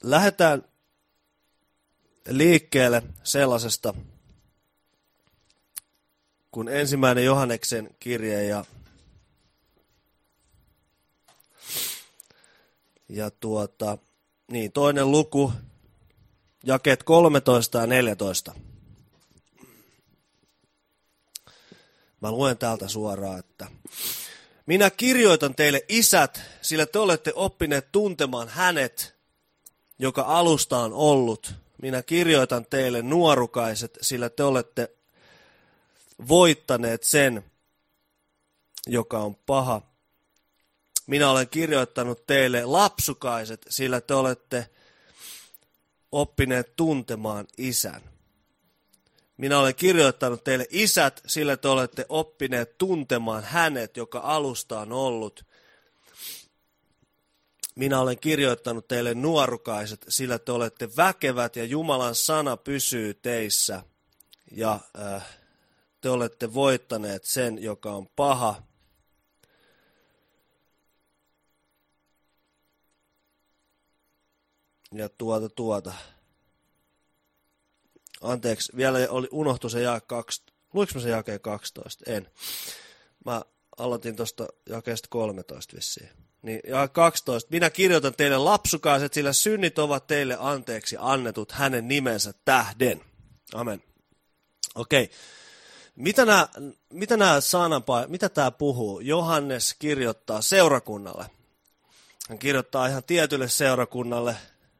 lähdetään liikkeelle sellaisesta, kun 1. Johanneksen kirje ja toinen luku, jakeet 13 ja 14. Mä luen täältä suoraan, että minä kirjoitan teille isät, sillä te olette oppineet tuntemaan hänet, joka alusta on ollut. Minä kirjoitan teille nuorukaiset, sillä te olette voittaneet sen, joka on paha. Minä olen kirjoittanut teille lapsukaiset, sillä te olette oppineet tuntemaan isän. Minä olen kirjoittanut teille isät, sillä te olette oppineet tuntemaan hänet, joka alusta on ollut. Minä olen kirjoittanut teille nuorukaiset, sillä te olette väkevät ja Jumalan sana pysyy teissä. Ja te olette voittaneet sen, joka on paha. Ja Anteeksi, vielä unohtui se jae 12. Luinko mä se jakeen 12? En. Mä aloitin tuosta jakeesta 13 vissiin. Niin, jae 12. Minä kirjoitan teille lapsukaiset, sillä synnit ovat teille anteeksi annetut hänen nimensä tähden. Amen. Okei. Mitä tämä puhuu? Johannes kirjoittaa seurakunnalle. Hän kirjoittaa ihan tietylle seurakunnalle.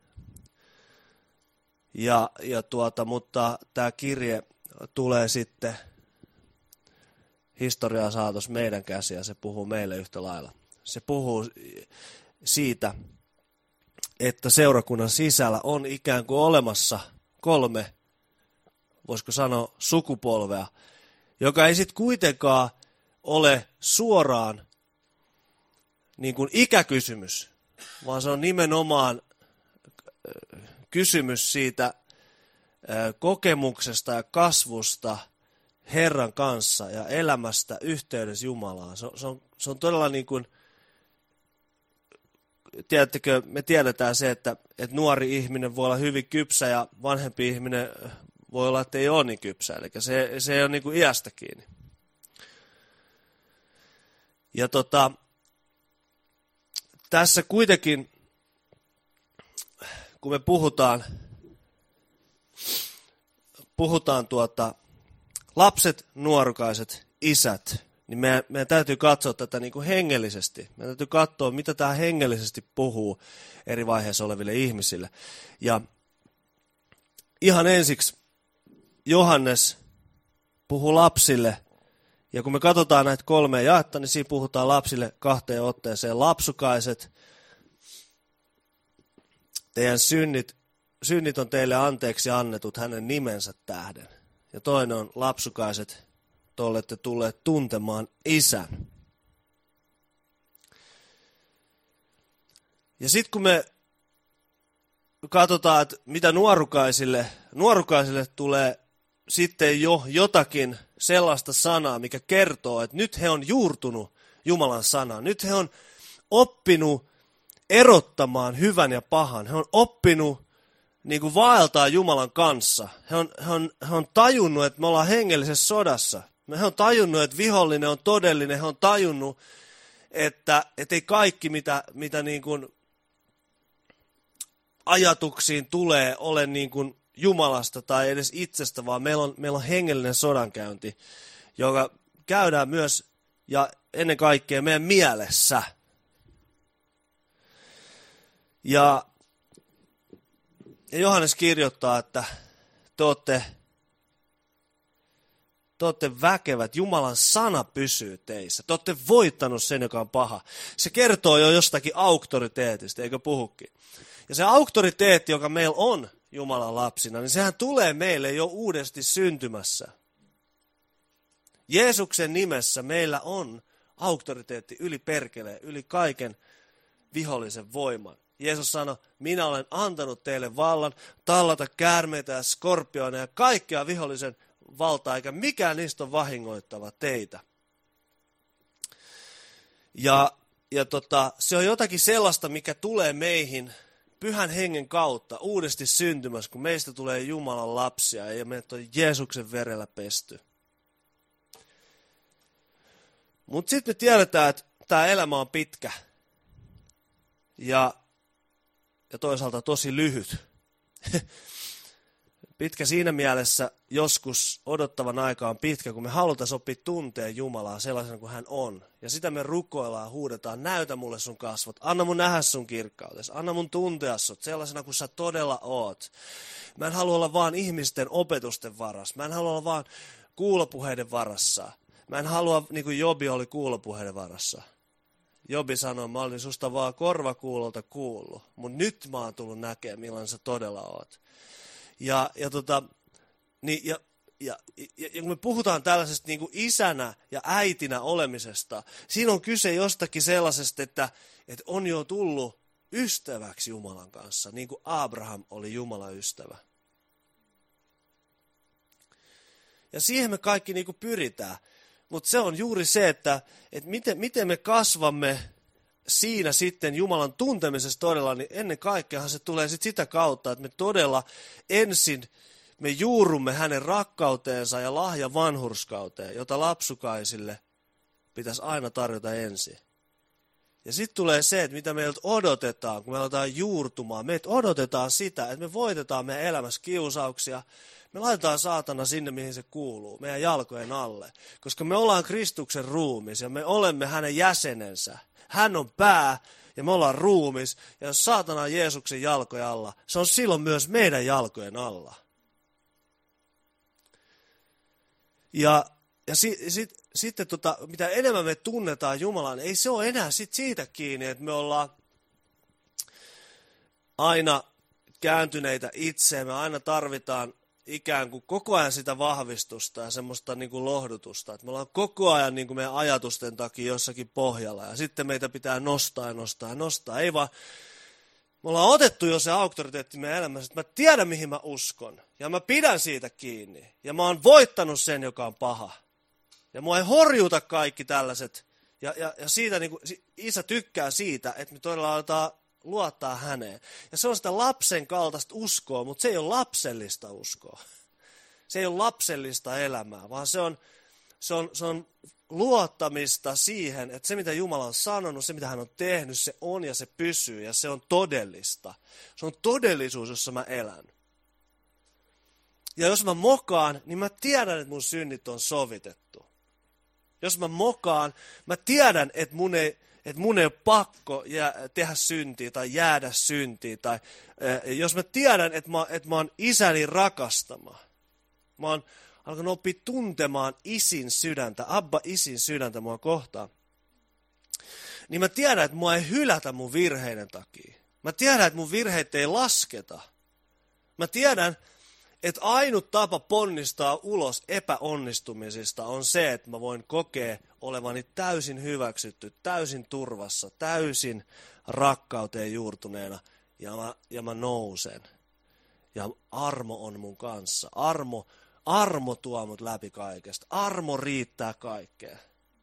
Mutta tämä kirje tulee sitten historiaa saatos meidän käsiä ja se puhuu meille yhtä lailla. Se puhuu siitä, että seurakunnan sisällä on ikään kuin olemassa 3, voisiko sanoa sukupolvea, joka ei sitten kuitenkaan ole suoraan niin kuin ikäkysymys, vaan se on nimenomaan kysymys siitä kokemuksesta ja kasvusta Herran kanssa ja elämästä yhteydessä Jumalaan. Se on todella niin kuin, tiedättekö, me tiedetään se, että nuori ihminen voi olla hyvin kypsä ja vanhempi ihminen voi olla, että ei ole niin kypsä. Eli se ei ole niin kuin iästä kiinni. Ja tässä kuitenkin, kun me puhutaan lapset, nuorukaiset, isät, niin meidän täytyy katsoa tätä niin kuin hengellisesti. Meidän täytyy katsoa, mitä tämä hengellisesti puhuu eri vaiheissa oleville ihmisille. Ja ihan ensiksi Johannes puhuu lapsille, ja kun me katsotaan näitä 3 jaetta, niin siinä puhutaan lapsille 2 otteeseen. Lapsukaiset, teidän synnit on teille anteeksi annetut hänen nimensä tähden. Ja toinen on lapsukaiset, te olette tulleet tuntemaan isän. Ja sitten kun me katsotaan, että mitä nuorukaisille tulee sitten jo jotakin sellaista sanaa, mikä kertoo, että nyt he on juurtunut Jumalan sanaan. Nyt he on oppinut erottamaan hyvän ja pahan. He on oppinut niin kuin vaeltaa Jumalan kanssa. He on tajunnut, että me ollaan hengellisessä sodassa. He on tajunnut, että vihollinen on todellinen. He on tajunnut, että ei kaikki, mitä niin kuin ajatuksiin tulee, ole niin kuin Jumalasta tai edes itsestä, vaan meillä on hengellinen sodankäynti, joka käydään myös ja ennen kaikkea meidän mielessä. Ja Johannes kirjoittaa, että te olette väkevät, Jumalan sana pysyy teissä. Te olette voittanut sen, joka on paha. Se kertoo jo jostakin auktoriteetista, eikö puhukin? Ja se auktoriteetti, joka meillä on Jumalan lapsina, niin sehän tulee meille jo uudesti syntymässä. Jeesuksen nimessä meillä on auktoriteetti yli perkeleen, yli kaiken vihollisen voiman. Jeesus sanoi, minä olen antanut teille vallan tallata käärmeitä ja skorpioneja ja kaikkea vihollisen valtaa, eikä mikään niistä ole vahingoittava teitä. Ja se on jotakin sellaista, mikä tulee meihin Pyhän Hengen kautta uudesti syntymässä, kun meistä tulee Jumalan lapsia ja meidät on Jeesuksen verellä pesty. Mutta sitten me tiedetään, että tämä elämä on pitkä ja toisaalta tosi lyhyt. Pitkä siinä mielessä joskus odottavan aika on pitkä, kun me halutaan oppia tuntea Jumalaa sellaisena kuin hän on. Ja sitä me rukoillaan, huudetaan, näytä mulle sun kasvot, anna mun nähdä sun kirkkautesi, anna mun tuntea sut sellaisena kuin sä todella oot. Mä en halua olla vaan ihmisten opetusten varassa, mä en halua olla vaan kuulopuheiden varassa. Mä en halua, niin kuin Jobi oli kuulopuheiden varassa. Jobi sanoi, mä olin susta vaan korvakuulolta kuullut, mutta nyt mä oon tullut näkemään, millainen sä todella oot. Ja kun me puhutaan tällaisesta niin kuin isänä ja äitinä olemisesta, siinä on kyse jostakin sellaisesta, että on jo tullut ystäväksi Jumalan kanssa, niin kuin Abraham oli Jumalan ystävä. Ja siihen me kaikki niin kuin pyritään. Mutta se on juuri se, että miten me kasvamme siinä sitten Jumalan tuntemisessa todella, niin ennen kaikkea se tulee sitten sitä kautta, että me todella ensin me juurumme hänen rakkauteensa ja lahja vanhurskauteen, jota lapsukaisille pitäisi aina tarjota ensin. Ja sitten tulee se, että mitä meiltä odotetaan, kun me aletaan juurtumaan. Meiltä odotetaan sitä, että me voitetaan meidän elämässä kiusauksia. Me laitetaan saatana sinne, mihin se kuuluu, meidän jalkojen alle. Koska me ollaan Kristuksen ruumis ja me olemme hänen jäsenensä. Hän on pää ja me ollaan ruumis. Ja jos saatana on Jeesuksen jalkojen alla, se on silloin myös meidän jalkojen alla. Ja sitten mitä enemmän me tunnetaan Jumalan, ei se ole enää siitä kiinni, että me ollaan aina kääntyneitä itseemme, me aina tarvitaan ikään kuin koko ajan sitä vahvistusta ja semmoista niin kuin lohdutusta. Että me ollaan koko ajan niin kuin meidän ajatusten takia jossakin pohjalla ja sitten meitä pitää nostaa ja nostaa ja nostaa. Ei vaan, me ollaan otettu jo se auktoriteetti meidän elämässä, että mä tiedän mihin mä uskon ja mä pidän siitä kiinni. Ja mä oon voittanut sen, joka on paha. Ja mua ei horjuta kaikki tällaiset. Ja siitä niin kuin, isä tykkää siitä, että me todella aletaan luottaa häneen. Ja se on sitä lapsen kaltaista uskoa, mutta se ei ole lapsellista uskoa. Se ei ole lapsellista elämää, vaan se on luottamista siihen, että se mitä Jumala on sanonut, se mitä hän on tehnyt, se on ja se pysyy ja se on todellista. Se on todellisuus, jossa mä elän. Ja jos mä mokaan, niin mä tiedän, että mun synnit on sovitettu. Jos mä mokaan, mä tiedän, että mun ei ole pakko tehdä syntiä tai jäädä syntiin. Tai jos mä tiedän, että mä oon isäni rakastama. Mä oon alkanut oppia tuntemaan isin sydäntä, Abba isin sydäntä mua kohtaan. Niin mä tiedän, että mua ei hylätä mun virheiden takia. Mä tiedän, että mun virheitä ei lasketa. Mä tiedän, että ainut tapa ponnistaa ulos epäonnistumisista on se, että mä voin kokea olevani täysin hyväksytty, täysin turvassa, täysin rakkauteen juurtuneena ja mä nousen. Ja armo on mun kanssa. Armo tuo mut läpi kaikesta. Armo riittää kaikkeen.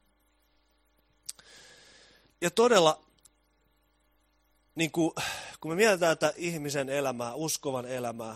Ja todella, niin kun me mietitään tätä ihmisen elämää, uskovan elämää,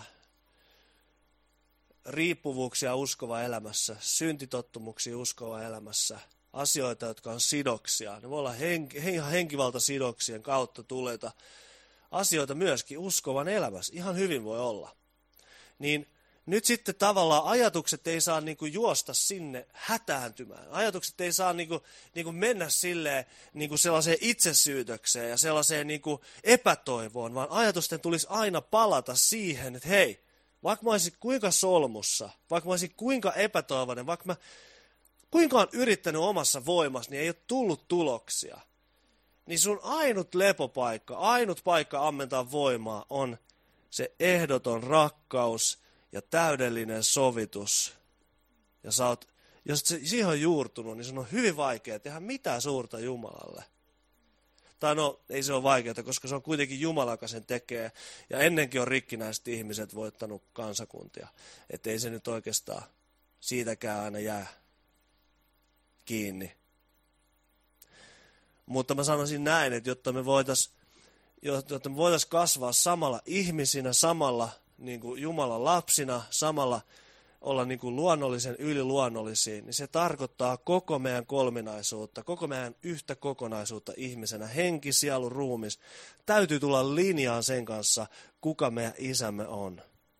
riippuvuuksia uskova elämässä, syntitottumuksia uskova elämässä, asioita, jotka on sidoksia. Ne voi olla henkivaltasidoksien kautta tulleita asioita myöskin uskovan elämässä. Ihan hyvin voi olla. Niin nyt sitten tavallaan ajatukset ei saa niinku juosta sinne hätääntymään. Ajatukset ei saa niinku mennä silleen niinku sellaiseen itsesyytökseen ja sellaiseen niinku epätoivoon, vaan ajatusten tulisi aina palata siihen, että hei, vaikka mä olisin kuinka solmussa, vaikka mä olisin kuinka epätoivoinen, vaikka mä kuinka olen yrittänyt omassa voimassa, niin ei ole tullut tuloksia. Niin sun ainut lepopaikka, ainut paikka ammentaa voimaa on se ehdoton rakkaus ja täydellinen sovitus. Ja jos siihen on juurtunut, niin sun on hyvin vaikea tehdä mitään suurta Jumalalle. Tai no, ei se ole vaikeaa, koska se on kuitenkin Jumala, joka sen tekee. Ja ennenkin on rikkinäiset ihmiset voittanut kansakuntia. Että ei se nyt oikeastaan siitäkään aina jää kiinni. Mutta mä sanoisin näin, että jotta me voitaisiin jotta me voitaisiin kasvaa samalla ihmisinä, samalla niin kuin Jumalan lapsina, samalla olla niin kuin luonnollisen yliluonnollisia, niin se tarkoittaa koko meidän kolminaisuutta, koko meidän yhtä kokonaisuutta ihmisenä, henki, sielu, ruumis. Täytyy tulla linjaan sen kanssa, kuka meidän isämme on.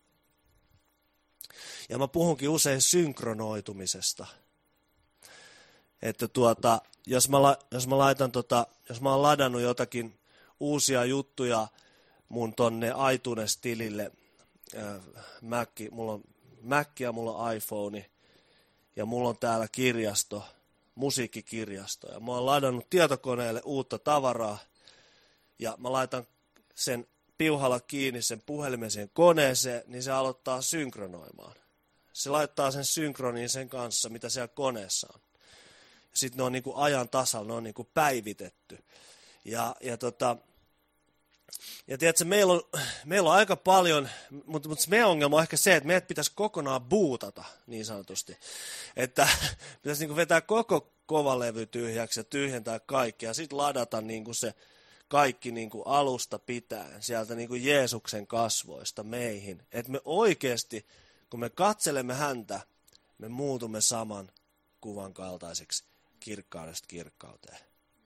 Ja mä puhunkin usein synkronoitumisesta. Että jos mä oon ladannut jotakin uusia juttuja mun tonne iTunes-tilille, mulla on Mac ja mulla on iPhone ja mulla on täällä kirjasto, musiikkikirjasto. Ja mä oon ladannut tietokoneelle uutta tavaraa ja mä laitan sen piuhalla kiinni sen puhelimen siihen koneeseen, niin se aloittaa synkronoimaan. Se laittaa sen synkroniin sen kanssa, mitä siellä koneessa on. Sitten ne on niin kuin ajan tasalla, ne on niin kuin päivitetty. Ja tiedätkö, meillä on aika paljon, mutta meidän ongelma on ehkä se, että meidät pitäisi kokonaan bootata, niin sanotusti. Että pitäisi niin kuin vetää koko kovalevy tyhjäksi ja tyhjentää kaikki ja sitten ladata niin kuin se kaikki niin kuin alusta pitäen, sieltä niin kuin Jeesuksen kasvoista meihin. Että me oikeasti, kun me katselemme häntä, me muutumme saman kuvan kaltaiseksi kirkkaudesta kirkkauteen.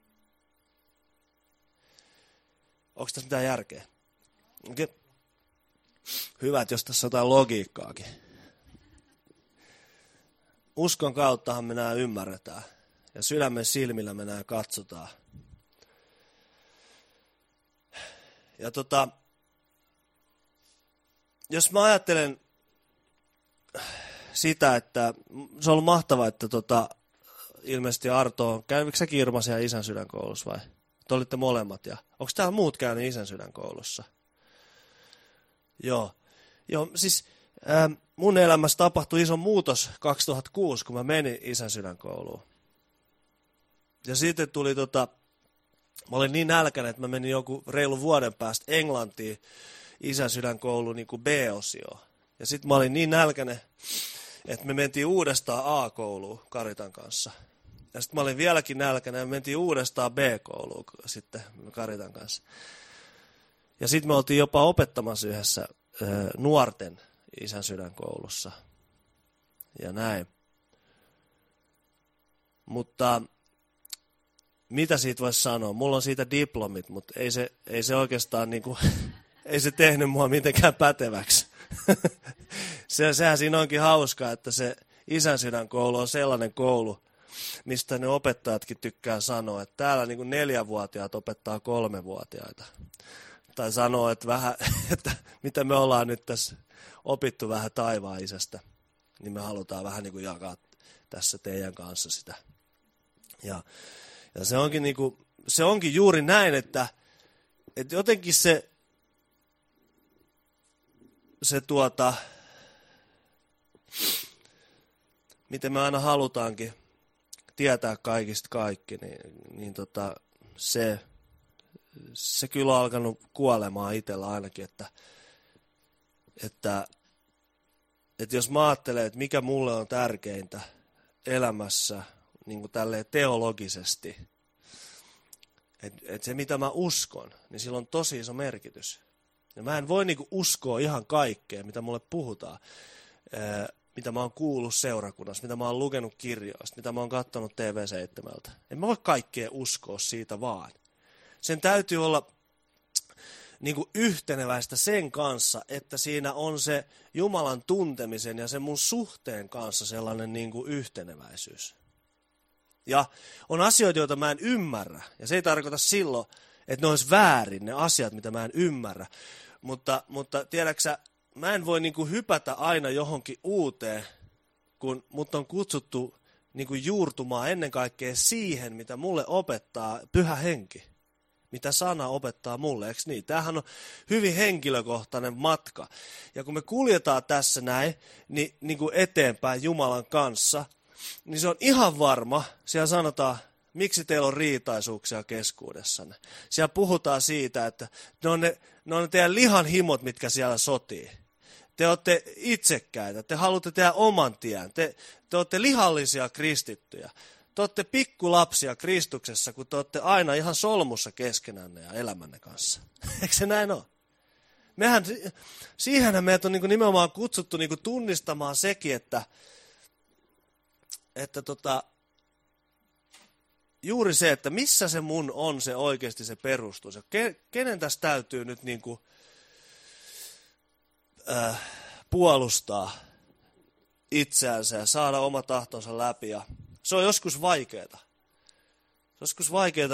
Onko tässä mitään järkeä? Okay. Hyvä, että jos tässä on jotain logiikkaakin. Uskon kauttahan me nämä ymmärretään. Ja sydämen silmillä me nämä katsotaan. Ja jos mä ajattelen sitä, että se on ollut mahtavaa, että ilmeisesti Arto, käykö sä Kirma siellä Isän sydänkoulussa vai? Te olitte molemmat. Ja onko täällä muut käynyt Isän sydänkoulussa? Joo, siis mun elämässä tapahtui iso muutos 2006, kun mä menin Isän sydänkouluun. Ja sitten tuli mä olin niin nälkäinen, että mä menin joku reilu vuoden päästä Englantiin Isän sydänkouluun niin kuin B-osioon. Ja sitten mä olin niin nälkäinen, että me mentiin uudestaan A-kouluun Karitan kanssa. Ja sitten mä olin vieläkin nälkäinen ja me mentiin uudestaan B-kouluun sitten Karitan kanssa. Ja sitten me oltiin jopa opettamassa yhdessä nuorten Isän sydänkoulussa. Ja näin. Mutta mitä siitä voisi sanoa? Mulla on siitä diplomit, mutta ei se oikeastaan niinku, ei se tehnyt mua mitenkään päteväksi. Sehän siinä onkin hauskaa, että se Isän sydänkoulu on sellainen koulu, mistä ne opettajatkin tykkää sanoa, että täällä niin kuin 4-vuotiaat opettaa 3-vuotiaita. Tai sanoo, että vähän, että mitä me ollaan nyt tässä opittu vähän taivaan isästä, niin me halutaan vähän niin kuin jakaa tässä teidän kanssa sitä. Ja se onkin juuri näin, että jotenkin se miten me aina halutaankin tietää kaikista kaikki, niin se kyllä on alkanut kuolemaan itsellä ainakin, että jos mä ajattelen, että mikä mulle on tärkeintä elämässä niin kuin tälleen teologisesti, että se mitä mä uskon, niin sillä on tosi iso merkitys. Ja mä en voi niin kuin uskoa ihan kaikkea, mitä mulle puhutaan, mitä mä oon kuullut seurakunnassa, mitä mä oon lukenut kirjoista, mitä mä oon katsonut TV7. En mä voi kaikkea uskoa siitä vaan. Sen täytyy olla niin kuin yhteneväistä sen kanssa, että siinä on se Jumalan tuntemisen ja sen mun suhteen kanssa sellainen niin kuin yhteneväisyys. Ja on asioita, joita mä en ymmärrä, ja se ei tarkoita silloin, että ne olisi väärin, ne asiat, mitä mä en ymmärrä. Mutta tiedäksä, mä en voi niin kuin hypätä aina johonkin uuteen, kun mut on kutsuttu niin kuin juurtumaan ennen kaikkea siihen, mitä mulle opettaa Pyhä Henki. Mitä sana opettaa mulle, eikö niin? Tämähän on hyvin henkilökohtainen matka. Ja kun me kuljetaan tässä näin, niin kuin eteenpäin Jumalan kanssa, niin se on ihan varma, siellä sanotaan, miksi teillä on riitaisuuksia keskuudessanne. Siellä puhutaan siitä, että ne on ne teidän lihan himot, mitkä siellä sotii. Te olette itsekkäitä, te haluatte tehdä oman tien, te olette lihallisia kristittyjä. te olette pikkulapsia Kristuksessa, kun te olette aina ihan solmussa keskenänne ja elämänne kanssa. Eikö se näin ole? Siihenhän meidät on nimenomaan kutsuttu tunnistamaan sekin, että juuri se, että missä se mun on se oikeasti se perustus. Ja kenen tässä täytyy nyt puolustaa itseänsä ja saada oma tahtonsa läpi. Ja se on joskus vaikeaa. Se on joskus vaikeaa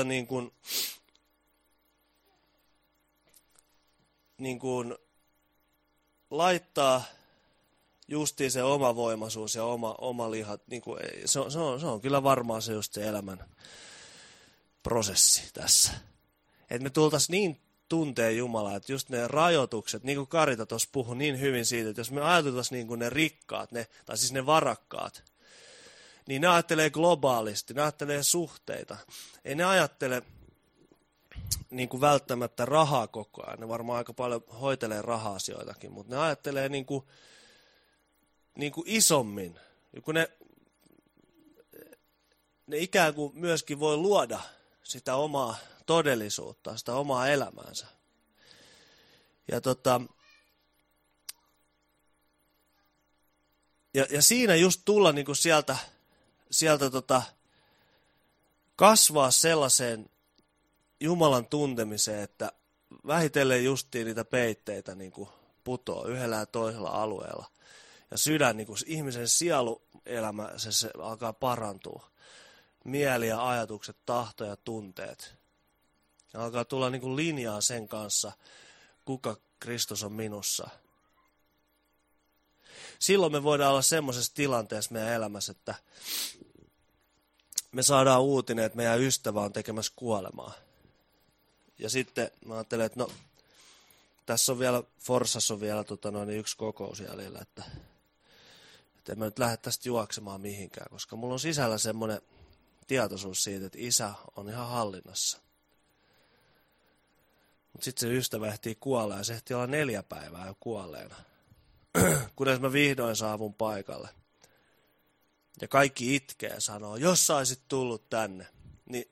laittaa justiin se oma voimaisuus ja oma lihat. Se on kyllä varmaan se just se elämän prosessi tässä. Että me tultaisiin niin tuntee Jumalaa, että just ne rajoitukset, niin kuin Karita tuossa puhui niin hyvin siitä, että jos me ajateltaisiin niin kuin ne rikkaat, tai siis ne varakkaat, niin ne ajattelee globaalisti, ne ajattelee suhteita. Ei ne ajattele niin kuin välttämättä rahaa koko ajan. Ne varmaan aika paljon hoitelee raha-asioitakin, mutta ne ajattelee niin kuin isommin. Kun ne ikään kuin myöskin voi luoda sitä omaa todellisuutta, sitä omaa elämäänsä. Ja siinä just tulla niin kuin sieltä kasvaa sellaiseen Jumalan tuntemiseen, että vähitellen justiin niitä peitteitä niin kuin putoo yhdellä ja toisella alueella. Ja sydän, niin kuin ihmisen sieluelämä, se alkaa parantua. Mieli ja ajatukset, tahto ja tunteet. Ja alkaa tulla niin kuin linjaa sen kanssa, kuka Kristus on minussa. Silloin me voidaan olla semmoisessa tilanteessa meidän elämässä, että me saadaan uutinen, että meidän ystävä on tekemässä kuolemaa. Ja sitten mä ajattelen, että tässä on vielä, Forssassa on vielä yksi kokous jäljellä, että en mä nyt lähde tästä juoksemaan mihinkään, koska mulla on sisällä semmoinen tietoisuus siitä, että isä on ihan hallinnassa. Mutta sitten se ystävä ehtii kuolla ja se ehtii olla 4 päivää jo kuolleena. Kunnes mä vihdoin saavun paikalle. Ja kaikki itkee ja sanoo, jos sä olisit tullut tänne, niin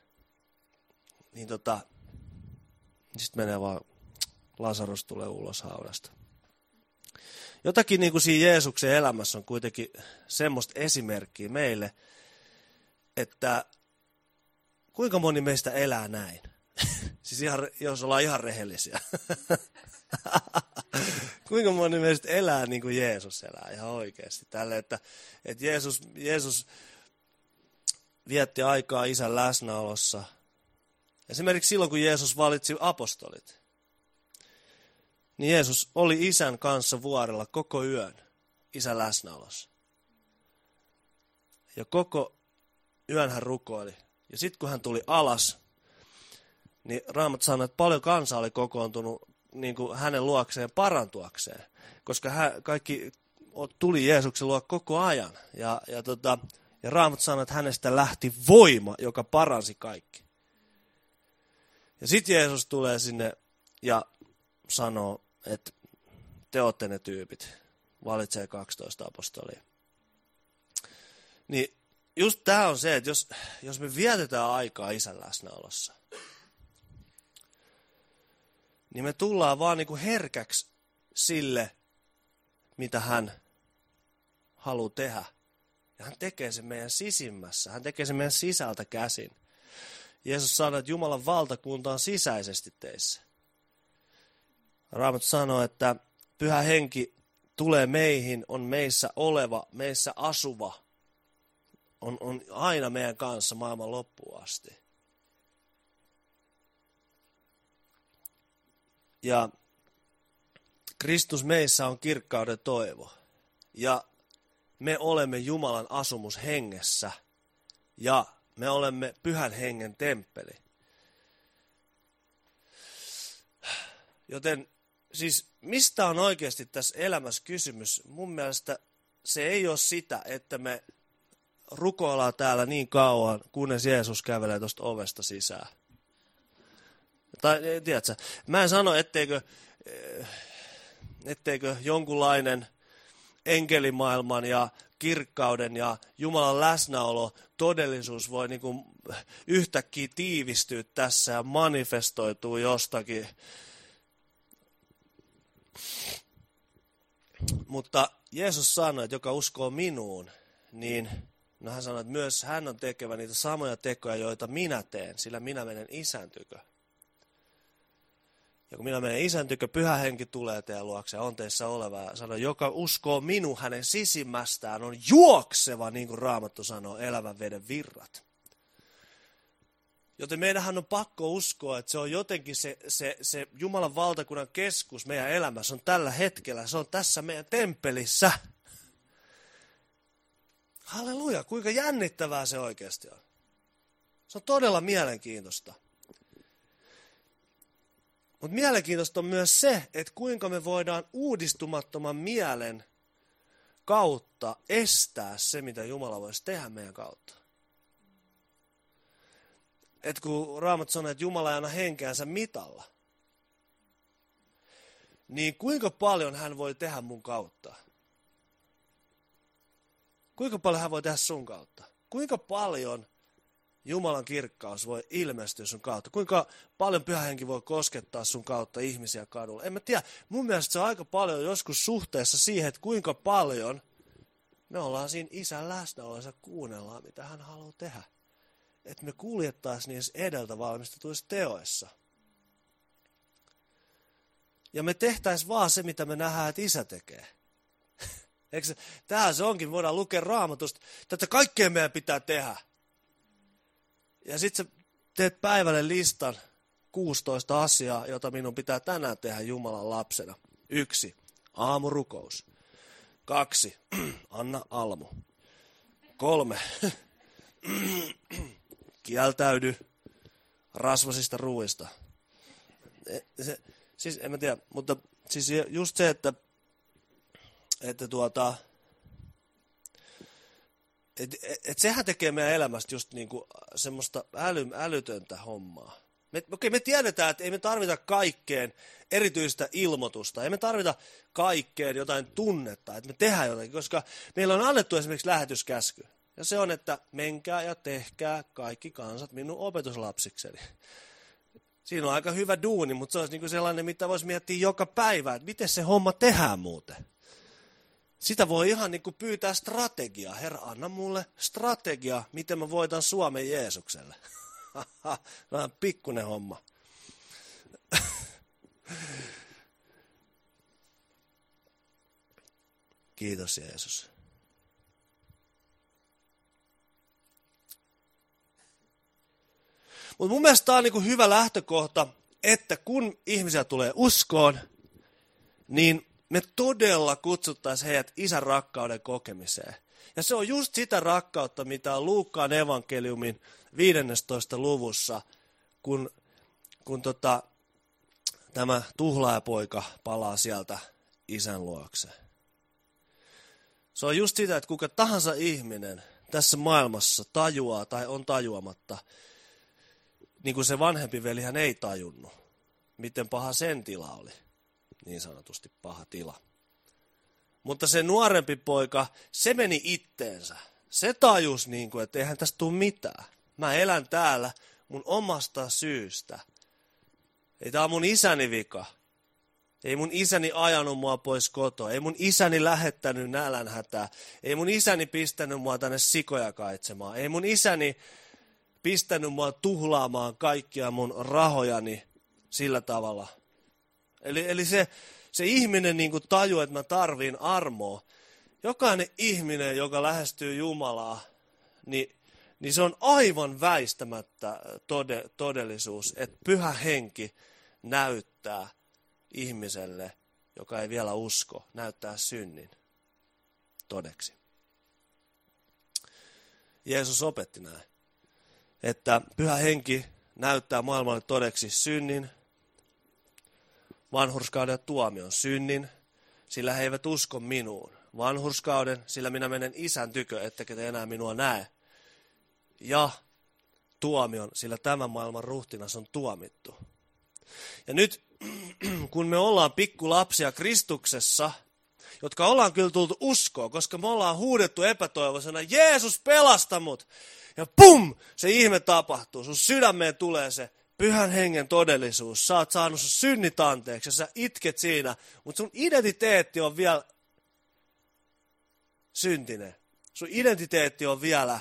sitten menee vaan, Lasarus tulee ulos haudasta. Jotakin niin kuin siinä Jeesuksen elämässä on kuitenkin semmoista esimerkkiä meille, että kuinka moni meistä elää näin. Siis jos ollaan ihan rehellisiä. Kuinka moni meistä elää niin kuin Jeesus elää ihan oikeasti. Tälle, että Jeesus vietti aikaa isän läsnäolossa. Esimerkiksi silloin, kun Jeesus valitsi apostolit. Niin Jeesus oli isän kanssa vuorella koko yön isän läsnäolossa. Ja koko yön hän rukoili. Ja sitten kun hän tuli alas, niin Raamattu sanoi, että paljon kansaa oli kokoontunut niin kuin hänen luokseen parantuakseen. Koska kaikki tuli Jeesuksen luo koko ajan. Ja Raamattu sanoi, että hänestä lähti voima, joka paransi kaikki. Ja sitten Jeesus tulee sinne ja sanoo, että te olette ne tyypit, valitsee 12 apostolia. Niin just tämä on se, että jos me vietetään aikaa isän läsnäolossa, niin me tullaan vaan niin kuin herkäksi sille, mitä hän haluaa tehdä. Ja hän tekee sen meidän sisimmässä, hän tekee sen meidän sisältä käsin. Jeesus sanoi, että Jumalan valtakunta on sisäisesti teissä. Raamattu sanoo, että Pyhä Henki tulee meihin, on meissä oleva, meissä asuva. On aina meidän kanssa maailman loppuun asti. Ja Kristus meissä on kirkkauden toivo. Ja me olemme Jumalan asumus hengessä. Ja me olemme Pyhän Hengen temppeli. Joten siis mistä on oikeasti tässä elämässä kysymys? Mun mielestä se ei ole sitä, että me rukoillaan täällä niin kauan, kunnes Jeesus kävelee tuosta ovesta sisään. Tai tiedätkö, mä en sano, etteikö jonkunlainen enkelimaailman ja kirkkauden ja Jumalan läsnäolo, todellisuus voi niin kuin yhtäkkiä tiivistyä tässä ja manifestoitua jostakin. Mutta Jeesus sanoi, että joka uskoo minuun, niin hän sanoi, että myös hän on tekevä niitä samoja tekoja, joita minä teen, sillä minä menen Isän tykö. Ja kun minä menen Isän tykö, Pyhä Henki tulee teidän luokse ja on teissä oleva. Ja sanoi, joka uskoo minun, hänen sisimmästään on juokseva, niin kuin Raamattu sanoo, elävän veden virrat. Joten meidänhän on pakko uskoa, että se on jotenkin se Jumalan valtakunnan keskus meidän elämässä on tällä hetkellä. Se on tässä meidän temppelissä. Halleluja, kuinka jännittävää se oikeasti on. Se on todella mielenkiintoista. Mutta mielenkiintoista on myös se, että kuinka me voidaan uudistumattoman mielen kautta estää se, mitä Jumala voisi tehdä meidän kautta. Et kun Raamattu sanoo, että Jumala ei anna henkeänsä mitalla, niin kuinka paljon hän voi tehdä mun kautta? Kuinka paljon hän voi tehdä sun kautta? Kuinka paljon Jumalan kirkkaus voi ilmestyä sun kautta? Kuinka paljon Pyhä Henki voi koskettaa sun kautta ihmisiä kadulla? En mä tiedä. Mun mielestä se on aika paljon joskus suhteessa siihen, että kuinka paljon me ollaan siinä Isän läsnäolossa kuunnellaan, mitä hän haluaa tehdä. Että me kuljettaisiin niissä edeltä valmistetuissa teoissa. Ja me tehtäisiin vaan se, mitä me nähdään, että Isä tekee. Tähän se onkin, voidaan lukea Raamatusta, että kaikkea meidän pitää tehdä. Ja sitten sä teet päivälle listan 16 asiaa, jota minun pitää tänään tehdä Jumalan lapsena. 1. Aamurukous. 2. Anna almu. 3. Kieltäydy rasvasista ruuista. Siis en mä tiedä, mutta siis just se, että sehän tekee meidän elämästä just niinku semmoista älytöntä hommaa. Me tiedetään, että ei me tarvita kaikkeen erityistä ilmoitusta, ei me tarvita kaikkeen jotain tunnetta, että me tehdään jotakin, koska meillä on annettu esimerkiksi lähetyskäsky. Ja se on, että menkää ja tehkää kaikki kansat minun opetuslapsikseni. Siinä on aika hyvä duuni, mutta se olisi niinku sellainen, mitä voisi miettiä joka päivä, että miten se homma tehdään muuten. Sitä voi ihan niin kuin pyytää strategiaa. Herra, anna mulle strategia, miten mä voitan Suomen Jeesukselle. Vähän pikkuinen homma. Kiitos Jeesus. Mutta mun mielestä tämä on niin kuin hyvä lähtökohta, että kun ihmisiä tulee uskoon, niin me todella kutsuttaisiin heidät Isän rakkauden kokemiseen. Ja se on just sitä rakkautta, mitä on Luukkaan evankeliumin 15. luvussa, kun tämä tuhlaajapoika palaa sieltä Isän luokse. Se on just sitä, että kuka tahansa ihminen tässä maailmassa tajuaa tai on tajuamatta, niin kuin se vanhempi velihän ei tajunnut, miten paha sen tila oli. Niin sanotusti paha tila. Mutta se nuorempi poika, se meni itteensä. Se tajusi, niin kuin, että eihän tästä tule mitään. Mä elän täällä mun omasta syystä. Ei tää on mun isäni vika. Ei mun isäni ajanut mua pois kotoa. Ei mun isäni lähettänyt nälänhätää. Ei mun isäni pistänyt mua tänne sikoja kaitsemaan. Ei mun isäni pistänyt mua tuhlaamaan kaikkia mun rahojani sillä tavalla. Eli se ihminen niin kuin tajuu, että mä tarviin armoa. Jokainen ihminen, joka lähestyy Jumalaa, niin se on aivan väistämättä todellisuus, että Pyhä Henki näyttää ihmiselle, joka ei vielä usko, näyttää synnin todeksi. Jeesus opetti näin, että Pyhä Henki näyttää maailmalle todeksi synnin, vanhurskauden ja tuomion, synnin, sillä he eivät usko minuun. Vanhurskauden, sillä minä menen Isän tykö, ettekä te enää minua näe. Ja tuomion, sillä tämän maailman ruhtinas on tuomittu. Ja nyt, kun me ollaan pikkulapsia Kristuksessa, jotka ollaan kyllä tultu uskoon, koska me ollaan huudettu epätoivoisena, Jeesus pelasta mut. Ja pum, se ihme tapahtuu, sun sydämeen tulee se Pyhän Hengen todellisuus. Sä oot saanut sun synnit anteeksi ja sä itket siinä, mutta sun identiteetti on vielä syntinen. Sun identiteetti on vielä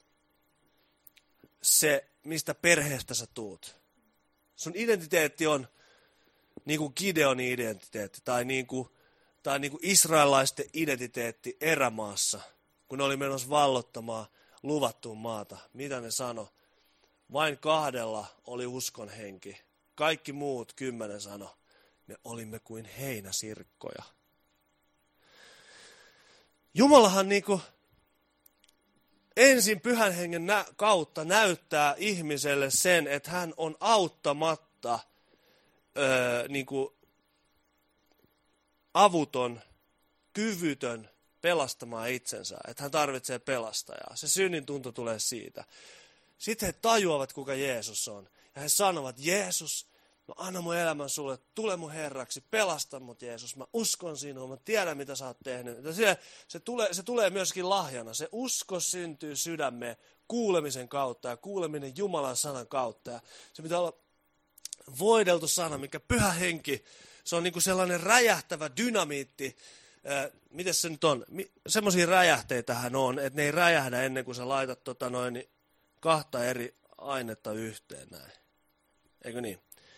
se, mistä perheestä sä tuut. Sun identiteetti on niin kuin Gideonin identiteetti tai niin kuin israelaisten identiteetti erämaassa, kun ne oli menossa vallottamaan luvattuun maata. Mitä ne sano? Vain 2 oli uskon henki. Kaikki muut 10 sano, me olimme kuin heinäsirkkoja. Jumalahan niin kuin ensin Pyhän Hengen kautta näyttää ihmiselle sen, että hän on auttamatta niin kuin avuton, kyvytön pelastamaan itsensä. Että hän tarvitsee pelastajaa. Se synnin tunto tulee siitä. Sitten he tajuavat, kuka Jeesus on. Ja he sanovat, Jeesus, mä annan mun elämän sulle, tule mun Herraksi, pelasta mut Jeesus. Mä uskon sinua, mä tiedän mitä sä oot tehnyt. Se tulee myöskin lahjana. Se usko syntyy sydämeen kuulemisen kautta ja kuuleminen Jumalan sanan kautta. Ja se pitää olla voideltu sana, mikä Pyhä Henki, se on niin kuin sellainen räjähtävä dynamiitti. Miten se nyt on? Semmoisia räjähteitähän on, että ne ei räjähdä ennen kuin sä laitat 2 eri ainetta yhteen näin. Eikö niin?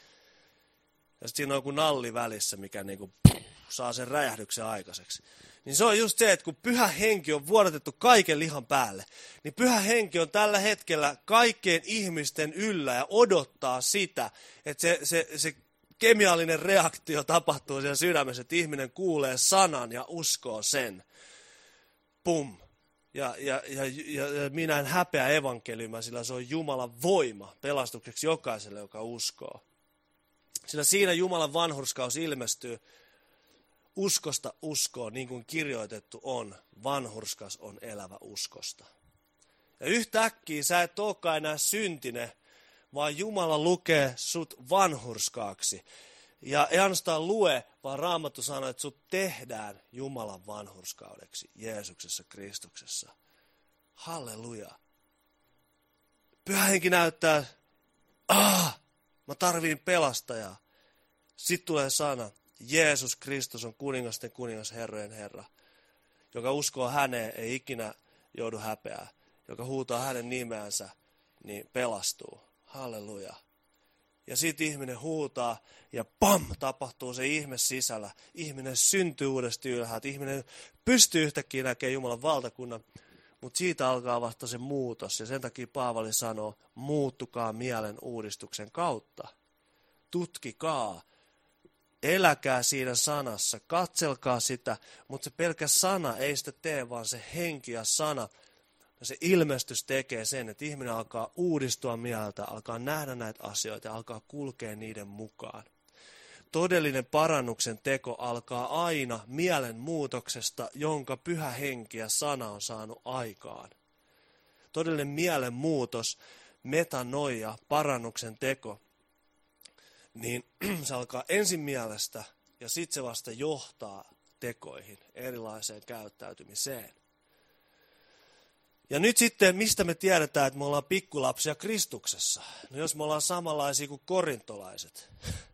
Ja sitten siinä on joku nalli välissä, mikä niinku saa sen räjähdyksen aikaiseksi. Niin se on just se, että kun Pyhä Henki on vuodatettu kaiken lihan päälle, niin Pyhä Henki on tällä hetkellä kaikkien ihmisten yllä ja odottaa sitä, että se kemiallinen reaktio tapahtuu siellä sydämessä, että ihminen kuulee sanan ja uskoo sen. Pum. Ja minä en häpeä evankeliumia, sillä se on Jumalan voima pelastukseksi jokaiselle, joka uskoo. Sillä siinä Jumalan vanhurskaus ilmestyy uskosta uskoon, niin kuin kirjoitettu on, vanhurskas on elävä uskosta. Ja yhtäkkiä sä et olekaan enää syntinen, vaan Jumala lukee sut vanhurskaaksi. Ja ei ainoastaan lue, vaan Raamattu sanoo, että sut tehdään Jumalan vanhurskaudeksi Jeesuksessa Kristuksessa. Halleluja. Pyhä Henki näyttää, mä tarviin pelastajaa. Sitten tulee sana, Jeesus Kristus on kuningasten kuningas, herrojen Herra. Joka uskoo häneen, ei ikinä joudu häpeää. Joka huutaa hänen nimeänsä, niin pelastuu. Halleluja. Ja sitten ihminen huutaa ja pam, tapahtuu se ihme sisällä. Ihminen syntyy uudesti ylhäältä. Ihminen pystyy yhtäkkiä näkemään Jumalan valtakunnan. Mutta siitä alkaa vasta se muutos. Ja sen takia Paavali sanoo, muuttukaa mielen uudistuksen kautta. Tutkikaa. Eläkää siinä sanassa. Katselkaa sitä. Mutta se pelkä sana ei sitä tee, vaan se henki ja sana. Ja se ilmestys tekee sen, että ihminen alkaa uudistua mieltä, alkaa nähdä näitä asioita ja alkaa kulkea niiden mukaan. Todellinen parannuksen teko alkaa aina mielen muutoksesta, jonka Pyhä Henki ja sana on saanut aikaan. Todellinen mielen muutos, metanoia, parannuksen teko, niin se alkaa ensin mielestä ja sitten se vasta johtaa tekoihin, erilaiseen käyttäytymiseen. Ja nyt sitten, mistä me tiedetään, että me ollaan pikkulapsia Kristuksessa? No jos me ollaan samanlaisia kuin korintolaiset.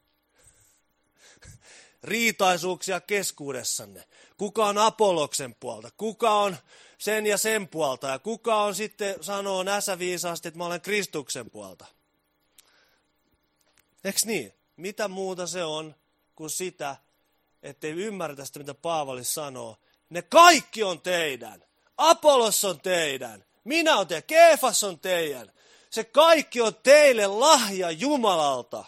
Riitaisuuksia keskuudessanne. Kuka on Apolloksen puolta? Kuka on sen ja sen puolta? Ja kuka on sitten sanoo näsäviisaasti, että mä olen Kristuksen puolta? Eiks niin? Mitä muuta se on kuin sitä, ettei ymmärretä sitä, mitä Paavali sanoo. Ne kaikki on teidän. Apollos on teidän. Minä olen teidän. Keefas on teidän. Se kaikki on teille lahja Jumalalta.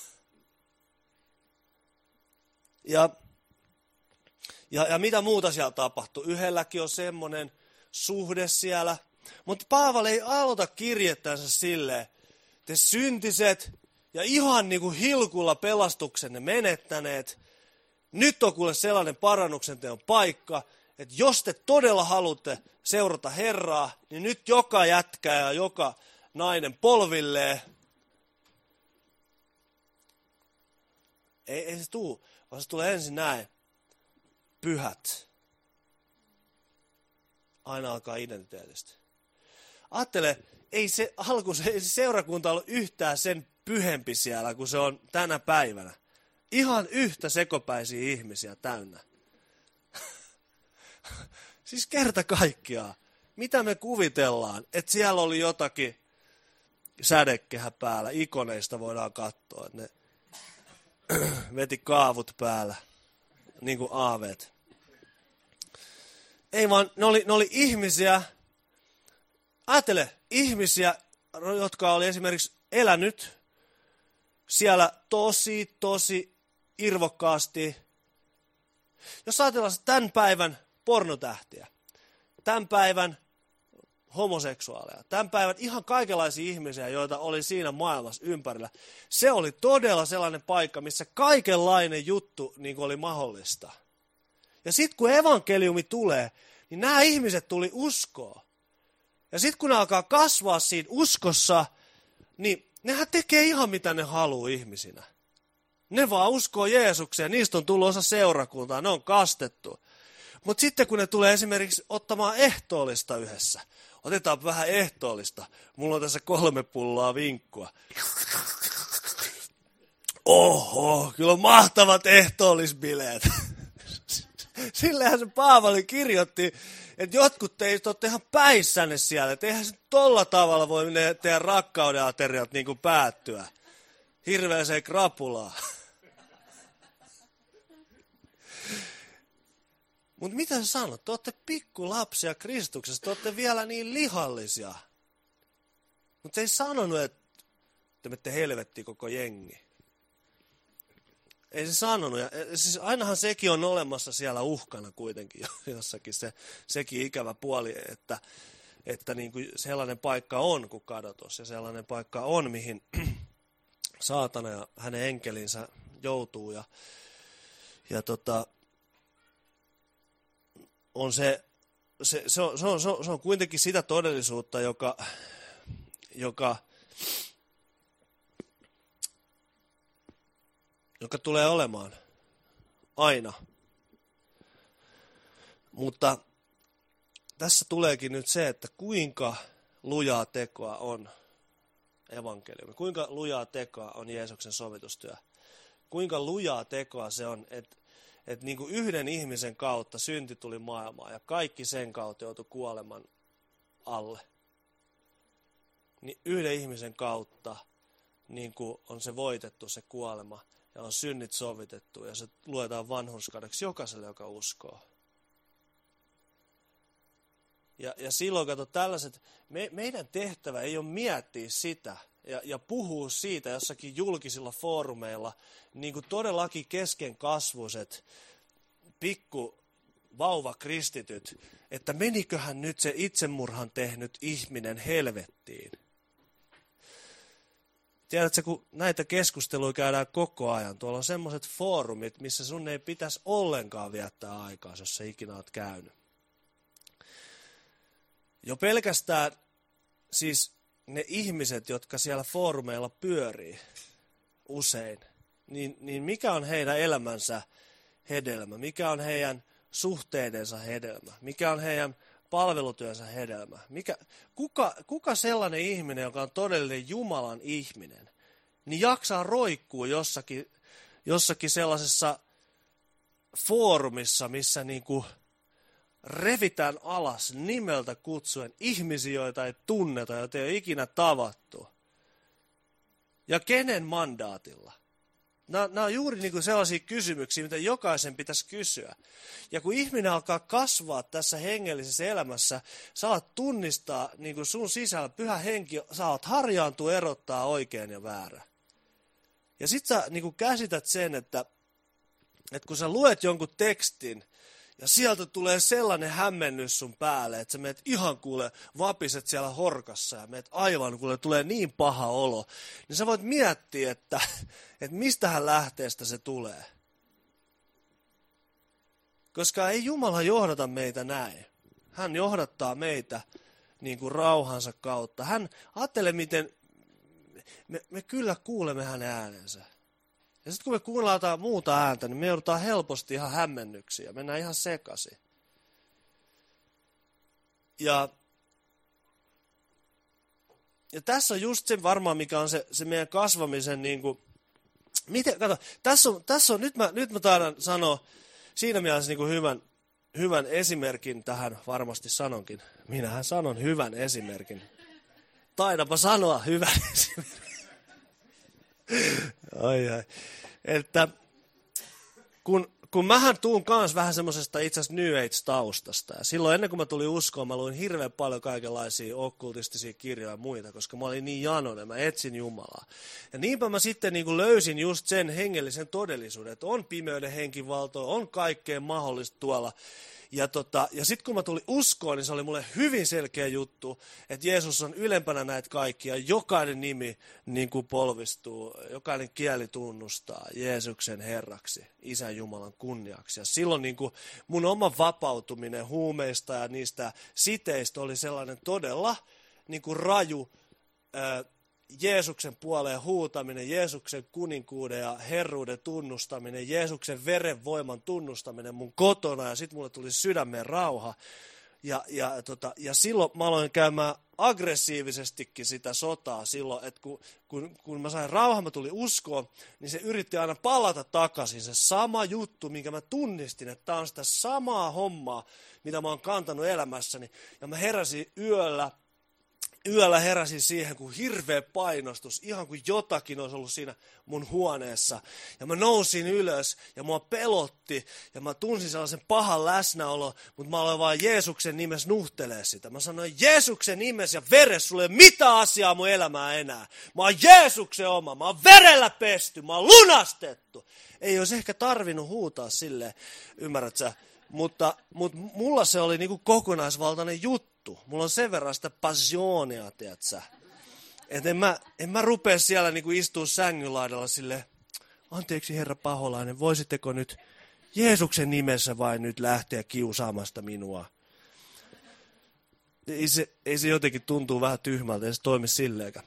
Ja mitä muuta siellä tapahtuu? Yhdelläkin on semmoinen suhde siellä. Mutta Paavali ei aloita kirjettänsä silleen, te syntiset ja ihan niin kuin hilkulla pelastuksenne menettäneet. Nyt on kuule sellainen parannuksen teon paikka, että jos te todella haluatte seurata Herraa, niin nyt joka jätkä ja joka nainen polvilleen. Ei se tule, vaan se tulee ensin näin. pyhät. Aina alkaa identiteetistä. Ajattele, ei se seurakunta ollut yhtään sen pyhempi siellä, kuin se on tänä päivänä. Ihan yhtä sekopäisiä ihmisiä täynnä. Siis kerta kaikkiaan. Mitä me kuvitellaan, että siellä oli jotakin sädekehä päällä, ikoneista voidaan katsoa, että ne veti kaavut päällä, niin kuin aaveet. Ei vaan, ne oli ihmisiä, ajattele, ihmisiä, jotka oli esimerkiksi elänyt siellä tosi irvokkaasti. Jos ajatellaan tämän päivän pornotähtiä, tämän päivän homoseksuaaleja, tämän päivän ihan kaikenlaisia ihmisiä, joita oli siinä maailmassa ympärillä. Se oli todella sellainen paikka, missä kaikenlainen juttu niin kuin oli mahdollista. Ja sitten kun evankeliumi tulee, niin nämä ihmiset tuli uskoon. Ja sitten kun ne alkaa kasvaa siinä uskossa, niin nehän tekee ihan mitä ne haluaa ihmisinä. Ne vaan uskoo Jeesukseen, niistä on tullut osa seurakuntaa, ne on kastettu. Mutta sitten kun ne tulee esimerkiksi ottamaan ehtoollista yhdessä, otetaan vähän ehtoollista, mulla on tässä 3 pulloa vinkkua. Oho, kyllä on mahtavat ehtoollisbileet. Sillähän se Paavali kirjoitti, että jotkut teistä olette ihan päissänne siellä, että eihän se tolla tavalla voi ne teidän rakkauden ateriat niin kuin päättyä. Hirveäseen krapulaan. Mutta mitä sä sanot? Te olette pikkulapsia Kristuksessa, te olette vielä niin lihallisia. Mutta ei sanonut, että te menette helvettiin koko jengi. Ei se sanonut. Ja siis ainahan sekin on olemassa siellä uhkana kuitenkin jossakin sekin ikävä puoli, että niin kuin sellainen paikka on kuin kadotus ja sellainen paikka on, mihin saatana ja hänen enkelinsä joutuu. Ja on se on kuitenkin sitä todellisuutta, joka tulee olemaan aina. Mutta tässä tuleekin nyt se, että kuinka lujaa tekoa on evankeliumi, kuinka lujaa tekoa on Jeesuksen sovitustyö, kuinka lujaa tekoa se on, että niin kuin yhden ihmisen kautta synti tuli maailmaan ja kaikki sen kautta joutui kuoleman alle. Niin yhden ihmisen kautta niin kuin on se voitettu se kuolema ja on synnit sovitettu ja se luetaan vanhurskaudeksi jokaiselle, joka uskoo. Ja silloin kato tällaiset, meidän tehtävä ei ole miettiä sitä ja puhua siitä jossakin julkisilla foorumeilla, niin kuin todellakin keskenkasvuiset pikku vauvakristityt, että meniköhän nyt se itsemurhan tehnyt ihminen helvettiin. Tiedätkö, kun näitä keskusteluja käydään koko ajan, tuolla on semmoiset foorumit, missä sun ei pitäisi ollenkaan viettää aikaa, jos sä ikinä oot käynyt. Jo pelkästään siis ne ihmiset, jotka siellä foorumeilla pyörii usein, niin mikä on heidän elämänsä hedelmä, mikä on heidän suhteidensa hedelmä, mikä on heidän palvelutyönsä hedelmä. Kuka sellainen ihminen, joka on todellinen Jumalan ihminen, niin jaksaa roikkua jossakin sellaisessa foorumissa, missä niinku revitään alas nimeltä kutsuen ihmisiä, joita ei tunneta, joita ei ole ikinä tavattu. Ja kenen mandaatilla? Nämä on juuri niin kuin sellaisia kysymyksiä, mitä jokaisen pitäisi kysyä. Ja kun ihminen alkaa kasvaa tässä hengellisessä elämässä, sä alat tunnistaa niin kuin sun sisällä pyhä henki, sä alat harjaantua erottaa oikein ja väärä. Ja sit sä niin kuin käsität sen, että kun sä luet jonkun tekstin, ja sieltä tulee sellainen hämmennys sun päälle, että sä meet ihan kuule vapiset siellä horkassa ja meet aivan kuule tulee niin paha olo. Niin sä voit miettiä, että mistähän lähteestä se tulee. Koska ei Jumala johdata meitä näin. Hän johdattaa meitä niin kuin rauhansa kautta. Hän ajattelee, miten me kyllä kuulemme hänen äänensä. Ja sitten kun me kuunnellaan jotain muuta ääntä, niin me joudutaan helposti ihan hämmennyksiin ja mennään ihan sekaisin. Ja tässä on just se varmaan, mikä on se meidän kasvamisen, niin kuin, tässä on nyt mä taidan sanoa siinä mielessä niin kuin hyvän esimerkin tähän, varmasti sanonkin. Minähän sanon hyvän esimerkin. Taidanpa sanoa hyvän esimerkin. Ai. Että kun mähän tuun kans vähän semmosesta itse asiassa New Age-taustasta. Ja silloin ennen kuin mä tulin uskoon, mä luin hirveän paljon kaikenlaisia okkultistisia kirjoja ja muita, koska mä olin niin janoinen, mä etsin Jumalaa. Ja niinpä mä sitten niin kuin löysin just sen hengellisen todellisuuden, että on pimeyden henkivaltoa, on kaikkea mahdollista tuolla. Ja sitten kun mä tulin uskoon, niin se oli mulle hyvin selkeä juttu, että Jeesus on ylempänä näitä kaikkia. Jokainen nimi niin kuin polvistuu, jokainen kieli tunnustaa Jeesuksen Herraksi, Isän Jumalan kunniaksi. Ja silloin niin kuin mun oma vapautuminen huumeista ja niistä siteistä oli sellainen todella niin kuin raju Jeesuksen puoleen huutaminen, Jeesuksen kuninkuuden ja herruuden tunnustaminen, Jeesuksen verenvoiman tunnustaminen mun kotona ja sitten mulle tuli sydämen rauha. Ja silloin mä aloin käymään aggressiivisestikin sitä sotaa silloin, että kun mä sain rauhan, mä tulin uskoon, niin se yritti aina palata takaisin. Se sama juttu, minkä mä tunnistin, että tää on sitä samaa hommaa, mitä mä oon kantanut elämässäni. Ja mä heräsin Yöllä heräsin siihen, kun hirveä painostus, ihan kuin jotakin olisi ollut siinä mun huoneessa. Ja mä nousin ylös ja mua pelotti ja mä tunsin sellaisen pahan läsnäolo, mutta mä aloin vaan Jeesuksen nimessä nuhtelee sitä. Mä sanoin Jeesuksen nimessä ja veressä, sulle ei mitään asiaa mun elämää enää. Mä oon Jeesuksen oma, mä oon verellä pesty, mä oon lunastettu. Ei olisi ehkä tarvinnut huutaa silleen, ymmärrät sä? Mutta mulla se oli niinku kokonaisvaltainen juttu. Mulla on sen verran sitä passionia, tiedätkö? Että en mä rupea siellä niinku istua sängynlaidalla silleen, anteeksi herra paholainen, voisitteko nyt Jeesuksen nimessä vain nyt lähteä kiusaamasta minua? Ei se jotenkin tuntuu vähän tyhmältä, ei se toimi silleenkään.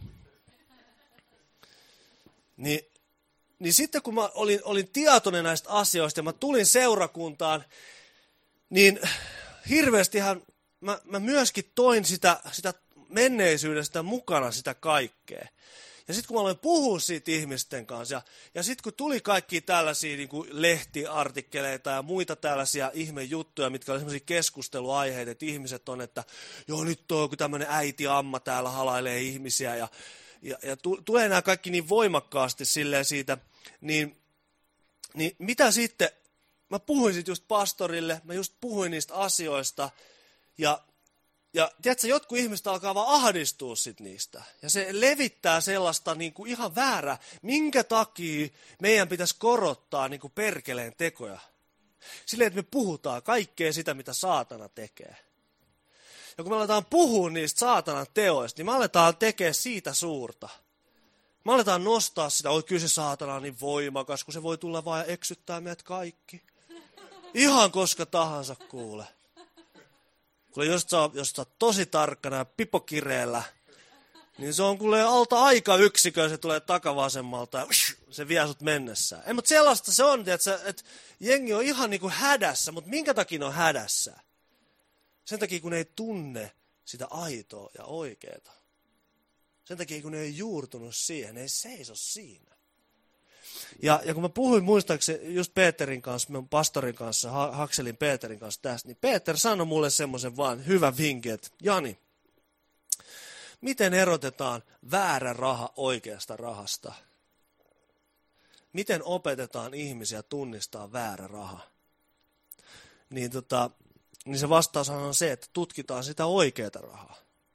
Niin sitten kun mä olin tietoinen näistä asioista ja mä tulin seurakuntaan, niin hirveästihan mä myöskin toin sitä menneisyydestä mukana sitä kaikkea. Ja sitten kun mä aloin puhua siitä ihmisten kanssa, ja sitten kun tuli kaikki tällaisia niin kuin lehtiartikkeleita ja muita tällaisia ihmejuttuja, mitkä oli sellaisia keskusteluaiheita, että ihmiset on, että joo nyt on joku tämmöinen äiti Amma täällä halailee ihmisiä, ja tulee nämä kaikki niin voimakkaasti silleen siitä, niin mitä sitten, mä puhuin sitten just pastorille, mä just puhuin niistä asioista, ja tiedätkö, jotkut ihmiset alkaa vaan ahdistua sit niistä. Ja se levittää sellaista niin kuin ihan väärää, minkä takia meidän pitäisi korottaa niin kuin perkeleen tekoja. Silleen, että me puhutaan kaikkea sitä, mitä saatana tekee. Ja kun me aletaan puhua niistä saatanan teoista, niin me aletaan tekemään siitä suurta. Me aletaan nostaa sitä, oi kyllä se saatana on niin voimakas, kun se voi tulla vaan ja eksyttää meidät kaikki. Ihan koska tahansa kuule. Kuule, jos sä oot tosi tarkkana ja pipokireellä, niin se on kuule alta aikayksikön, se tulee takavasemmalta ja se vie sut mennessään. Ei, mutta sellaista se on, että jengi on ihan niin kuin hädässä, mutta minkä takia on hädässä? Sen takia, kun ne ei tunne sitä aitoa ja oikeeta. Sen takia, kun ne ei juurtunut siihen, ne ei seiso siinä. Ja kun mä puhuin muistaakseni just Peterin kanssa, mun pastorin kanssa, Hakselin Peterin kanssa tästä, niin Peter sanoi mulle semmoisen vaan hyvän vinkin, että Jani, miten erotetaan väärä raha oikeasta rahasta? Miten opetetaan ihmisiä tunnistaa väärä raha? Niin se vastaus on se, että tutkitaan sitä oikeaa rahaa.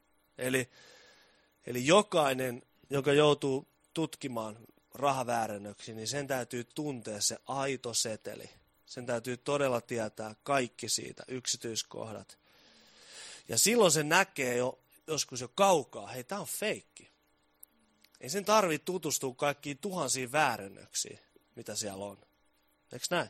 Eli jokainen, joka joutuu tutkimaan rahaväärennöksiä, niin sen täytyy tuntea se aito seteli. Sen täytyy todella tietää kaikki siitä, yksityiskohdat. Ja silloin se näkee joskus jo kaukaa, hei, tämä on feikki. Ei sen tarvitse tutustua kaikkiin tuhansiin väärennöksiin, mitä siellä on. Eikö näin?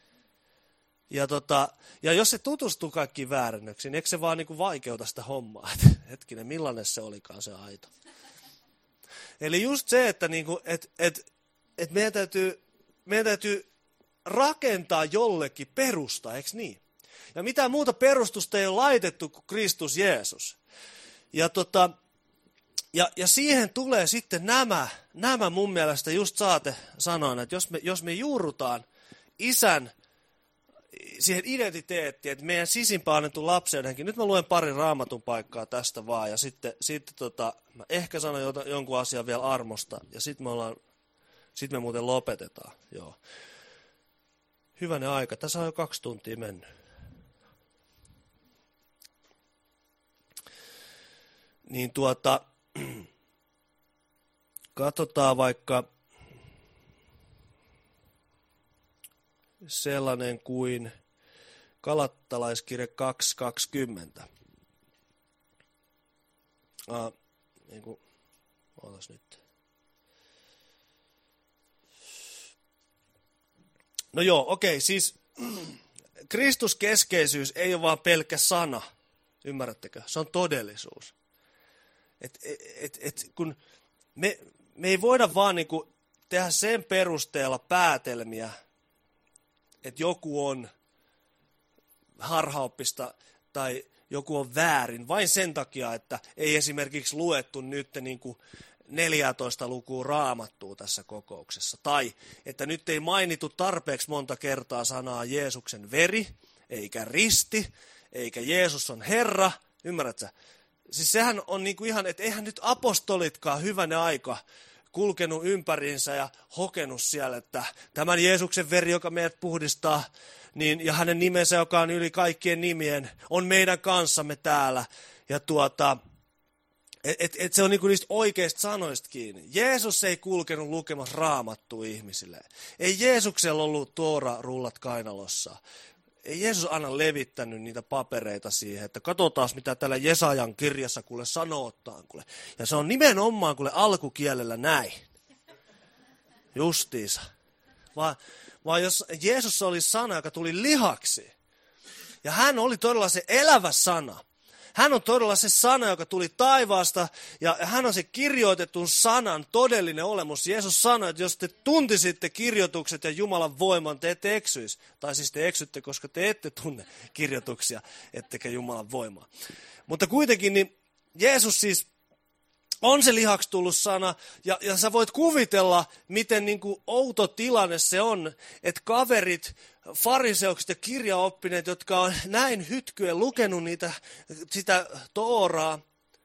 Ja jos se tutustuu kaikkiin väärennöksiin, niin eikö se vaan niinku vaikeuta sitä hommaa? Hetkinen, millainen se olikaan se aito? Eli just se, että niinku, meidän täytyy meidän täytyy rakentaa jollekin perusta, eikö niin? Ja mitään muuta perustusta ei ole laitettu kuin Kristus Jeesus. Ja siihen tulee sitten nämä mun mielestä just saate sanoa, että jos me juurrutaan isän siihen identiteettiin, että meidän sisimpään annettu lapsi jotenkin, nyt mä luen pari raamatun paikkaa tästä vaan, ja sitten mä ehkä sanon jonkun asian vielä armosta, ja sitten me muuten lopetetaan. Joo. Hyvänen aika, tässä on jo 2 tuntia mennyt. Niin katsotaan vaikka sellainen kuin Galattalaiskirje 2.20. Ootas nyt. No joo, okei, siis Kristuskeskeisyys ei ole vaan pelkkä sana, ymmärrättekö? Se on todellisuus. Kun me ei voida vaan niinku tehdä sen perusteella päätelmiä, että joku on harhaoppista tai joku on väärin, vain sen takia, että ei esimerkiksi luettu nyt niinku 14 lukua Raamattua tässä kokouksessa. Tai että nyt ei mainittu tarpeeksi monta kertaa sanaa Jeesuksen veri, eikä risti, eikä Jeesus on Herra. Ymmärrätkö? Siis sehän on niinku ihan, että eihän nyt apostolitkaan hyvänen aika kulkenut ympäriinsä ja hokenut siellä, että tämän Jeesuksen veri, joka meidät puhdistaa, niin, ja hänen nimensä, joka on yli kaikkien nimien, on meidän kanssamme täällä. Ja se on niinku niistä oikeista sanoista kiinni. Jeesus ei kulkenut lukemassa Raamattua ihmisille. Ei Jeesuksella ollut Toora-rullat kainalossa. Ei Jeesus aina levittänyt niitä papereita siihen, että katsotaan mitä täällä Jesajan kirjassa kuule sanotaan. Kuule. Ja se on nimenomaan kuule alkukielellä näin. Justiinsa. Vaan jos Jeesus oli sana, joka tuli lihaksi, ja hän oli todella se elävä sana. Hän on todella se sana, joka tuli taivaasta, ja hän on se kirjoitetun sanan todellinen olemus. Jeesus sanoi, että jos te tuntisitte kirjoitukset ja Jumalan voiman, te ette eksyisi. Tai siis te eksytte, koska te ette tunne kirjoituksia, ettekä Jumalan voimaa. Mutta kuitenkin niin Jeesus siis on se lihaksi tullut sana, ja sä voit kuvitella, miten niin kuin outo tilanne se on, että kaverit, fariseukset ja kirjaoppineet, jotka on näin hytkyen lukenut sitä Tooraa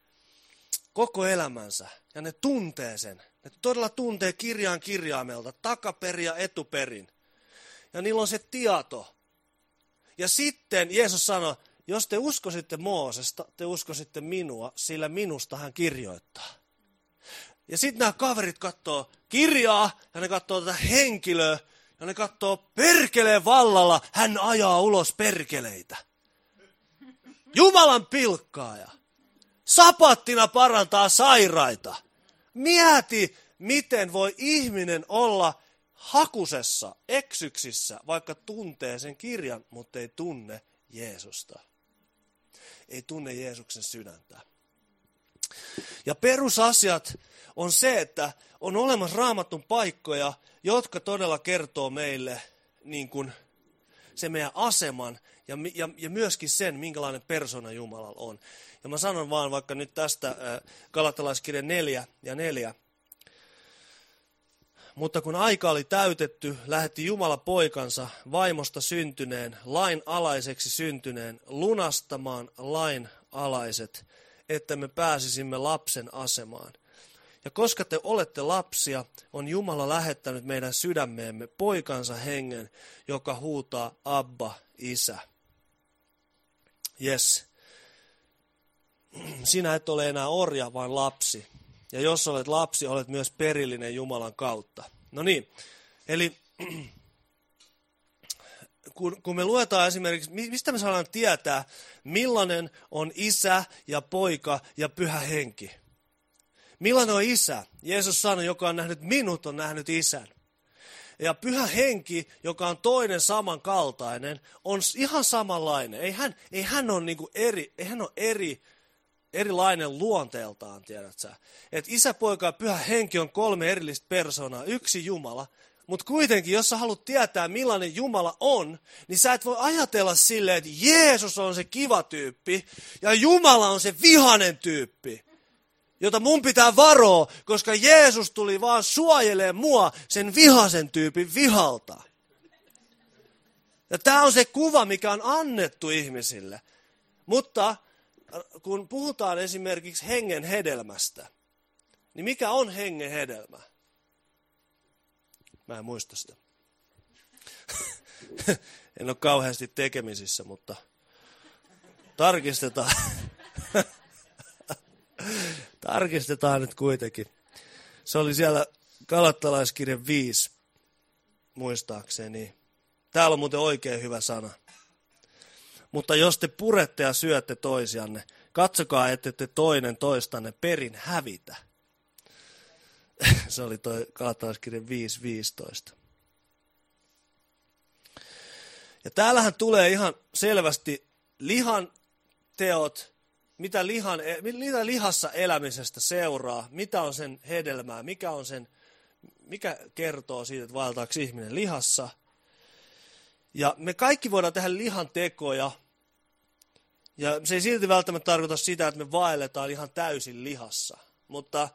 koko elämänsä, ja ne tuntee sen. Ne todella tuntee kirjaan kirjaimelta, takaperin ja etuperin. Ja niillä on se tieto. Ja sitten Jeesus sanoi, jos te uskoisitte Moosesta, te uskoisitte minua, sillä minusta hän kirjoittaa. Ja sitten nämä kaverit katsoo kirjaa, ja ne katsoo tätä henkilöä, ja ne katsoo perkeleen vallalla, hän ajaa ulos perkeleitä. Jumalan pilkkaaja. Sapattina parantaa sairaita. Mieti, miten voi ihminen olla hakusessa, eksyksissä, vaikka tuntee sen kirjan, mutta ei tunne Jeesusta. Ei tunne Jeesuksen sydäntä. Ja perusasiat on se, että on olemassa Raamatun paikkoja, jotka todella kertoo meille niin kuin se meidän aseman ja myöskin sen, minkälainen persona Jumalalla on. Ja mä sanon vaan vaikka nyt tästä Galattalaiskirje 4:4. Mutta kun aika oli täytetty, lähetti Jumala poikansa vaimosta syntyneen, lain alaiseksi syntyneen, lunastamaan lain alaiset, että me pääsisimme lapsen asemaan. Ja koska te olette lapsia, on Jumala lähettänyt meidän sydämeemme poikansa hengen, joka huutaa Abba, Isä. Yes. Sinä et ole enää orja, vaan lapsi. Ja jos olet lapsi, olet myös perillinen Jumalan kautta. No niin, eli kun me luetaan esimerkiksi, mistä me saadaan tietää, millainen on isä ja poika ja pyhä henki. Millainen on isä? Jeesus sanoi, joka on nähnyt minut, on nähnyt isän. Ja pyhä henki, joka on toinen samankaltainen, on ihan samanlainen. Ei hän ole niinku erilainen luonteeltaan, tiedät sä. Että isä, poika ja pyhä henki on 3 erillistä persoonaa, yksi Jumala, Mutta kuitenkin, jos sä haluat tietää, millainen Jumala on, niin sä et voi ajatella silleen, että Jeesus on se kiva tyyppi ja Jumala on se vihainen tyyppi, jota mun pitää varoa, koska Jeesus tuli vaan suojelemaan mua sen vihaisen tyypin vihalta. Ja tämä on se kuva, mikä on annettu ihmisille. Mutta kun puhutaan esimerkiksi hengen hedelmästä, niin mikä on hengen hedelmä? Mä en muista sitä. En ole kauheasti tekemisissä, mutta tarkistetaan. Tarkistetaan nyt kuitenkin. Se oli siellä Galattalaiskirjan 5, muistaakseni. Täällä on muuten oikein hyvä sana. Mutta jos te purette ja syötte toisianne, katsokaa, ette te toinen toistanne perin hävitä. Se oli toi Galattalaiskirjan 5:15. Ja täällähän tulee ihan selvästi lihan teot, mitä lihassa elämisestä seuraa, mitä on sen hedelmää, mikä kertoo siitä, että vaeltaako ihminen lihassa. Ja me kaikki voidaan tehdä lihan tekoja, ja se ei silti välttämättä tarkoita sitä, että me vaelletaan ihan täysin lihassa. Mutta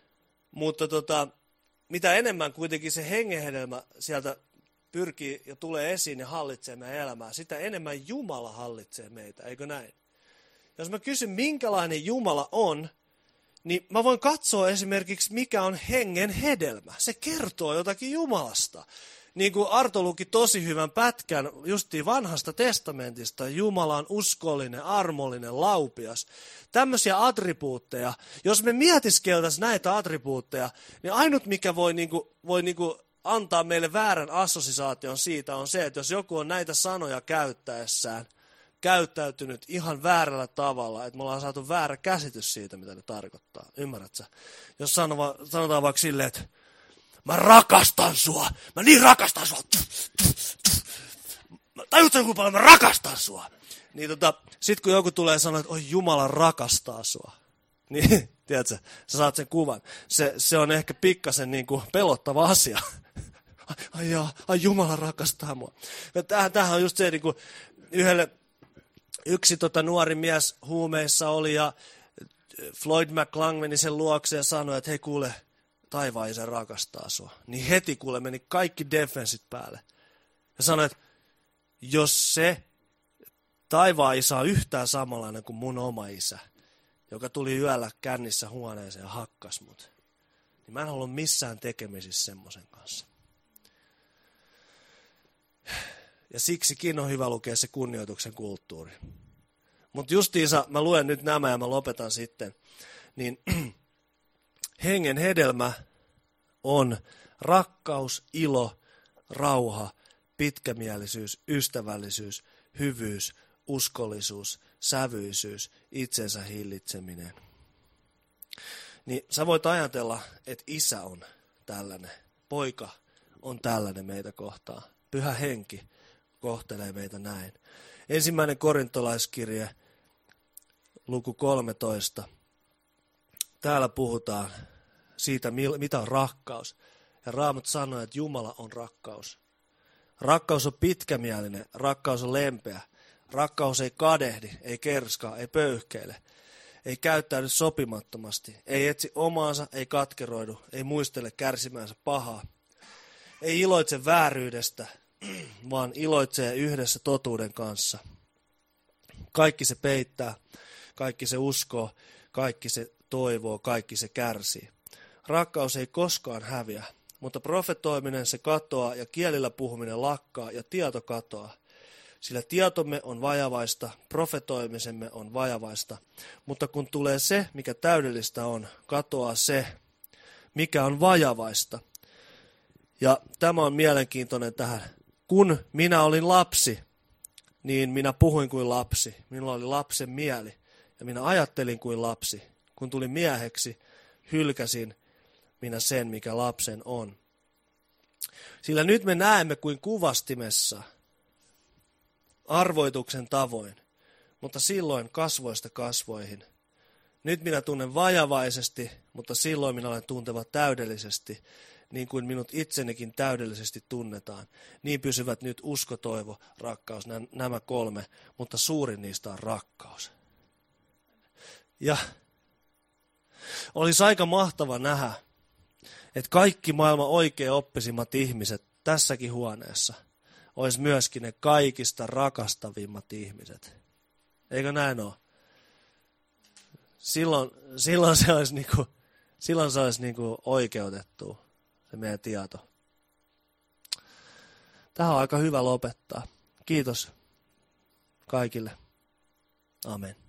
mitä enemmän kuitenkin se hengenhedelmä sieltä pyrkii ja tulee esiin ja hallitsee meidän elämää, sitä enemmän Jumala hallitsee meitä, eikö näin? Jos mä kysyn, minkälainen Jumala on, niin mä voin katsoa esimerkiksi, mikä on hengen hedelmä. Se kertoo jotakin Jumalasta. Niin kuin Arto luki tosi hyvän pätkän justiin vanhasta testamentista, Jumala on uskollinen, armollinen, laupias. Tämmöisiä attribuutteja. Jos me mietiskeltäisiin näitä attribuutteja, niin ainut mikä voi antaa meille väärän assosiaation siitä on se, että jos joku on näitä sanoja käyttäessään käyttäytynyt ihan väärällä tavalla, että me ollaan saatu väärä käsitys siitä, mitä ne tarkoittaa. Ymmärrätkö? Jos sanotaan vaikka silleen, että mä rakastan sua, mä niin rakastan sua, tajutko kuinka paljon mä rakastan sua? Niin sit kun joku tulee sanoa, että oi Jumala rakastaa sua, niin tiedätkö, sä saat sen kuvan. Se on ehkä pikkasen niin kuin pelottava asia. Ai Jumala rakastaa mua. Tämähän on just se, niin kuin yksi nuori mies huumeissa oli ja Floyd McClung meni sen luokse ja sanoi, että hei kuule, taivaan isä rakastaa sua. Niin heti kuule meni kaikki defensit päälle. Ja sanoi, että jos se taivaan isä on yhtään samanlainen kuin mun oma isä, joka tuli yöllä kännissä huoneeseen ja hakkas mut, niin mä en halua missään tekemisissä semmoisen kanssa. Ja siksikin on hyvä lukea se kunnioituksen kulttuuri. Mutta justiinsa, mä luen nyt nämä ja mä lopetan sitten, niin hengen hedelmä on rakkaus, ilo, rauha, pitkämielisyys, ystävällisyys, hyvyys, uskollisuus, sävyisyys, itsensä hillitseminen. Niin sä voit ajatella, että isä on tällainen, poika on tällainen meitä kohtaan. Pyhä henki kohtelee meitä näin. 1. Korintolaiskirje, luku 13. Täällä puhutaan siitä, mitä on rakkaus. Ja Raamattu sanoo, että Jumala on rakkaus. Rakkaus on pitkämielinen, rakkaus on lempeä. Rakkaus ei kadehdi, ei kerskaa, ei pöyhkeile. Ei käyttäydy sopimattomasti, ei etsi omaansa, ei katkeroidu, ei muistele kärsimäänsä pahaa. Ei iloitse vääryydestä, vaan iloitsee yhdessä totuuden kanssa. Kaikki se peittää, kaikki se uskoo, kaikki se toivoo, kaikki se kärsii. Rakkaus ei koskaan häviä, mutta profetoiminen se katoaa ja kielillä puhuminen lakkaa ja tieto katoaa. Sillä tietomme on vajavaista, profetoimisemme on vajavaista, mutta kun tulee se, mikä täydellistä on, katoaa se, mikä on vajavaista. Ja tämä on mielenkiintoinen tähän. Kun minä olin lapsi, niin minä puhuin kuin lapsi. Minulla oli lapsen mieli ja minä ajattelin kuin lapsi. Kun tulin mieheksi, hylkäsin minä sen, mikä lapsen on. Sillä nyt me näemme kuin kuvastimessa arvoituksen tavoin, mutta silloin kasvoista kasvoihin. Nyt minä tunnen vajavaisesti, mutta silloin minä olen tunteva täydellisesti, niin kuin minut itsenikin täydellisesti tunnetaan, niin pysyvät nyt usko, toivo, rakkaus, nämä 3, mutta suurin niistä on rakkaus. Ja olisi aika mahtava nähdä, että kaikki maailman oikein oppisimmat ihmiset tässäkin huoneessa olisi myöskin ne kaikista rakastavimmat ihmiset. Eikö näin ole? Silloin se olisi oikeutettu, se meidän tieto. Tähän on aika hyvä lopettaa. Kiitos kaikille. Amen.